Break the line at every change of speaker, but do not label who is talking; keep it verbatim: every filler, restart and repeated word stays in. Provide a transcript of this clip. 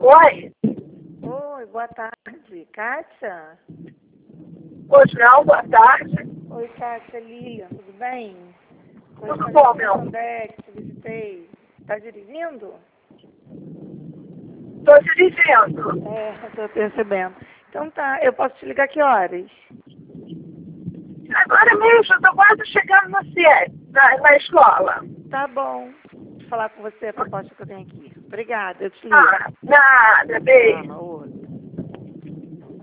Oi?
Oi, boa tarde. Kátia?
Pois não, boa tarde.
Oi, Kátia, Lilian, tudo bem?
Tudo bom, meu?
André, que te visitei. Tá dirigindo?
Estou dirigindo.
É, eu tô percebendo. Então tá, eu posso te ligar que horas?
Agora mesmo, eu estou quase chegando no C I E, na, na escola.
Tá bom. Vou falar com você a proposta que eu tenho aqui. Obrigada, eu te ligo.
Ah, nada, beijo.
Ah, oi.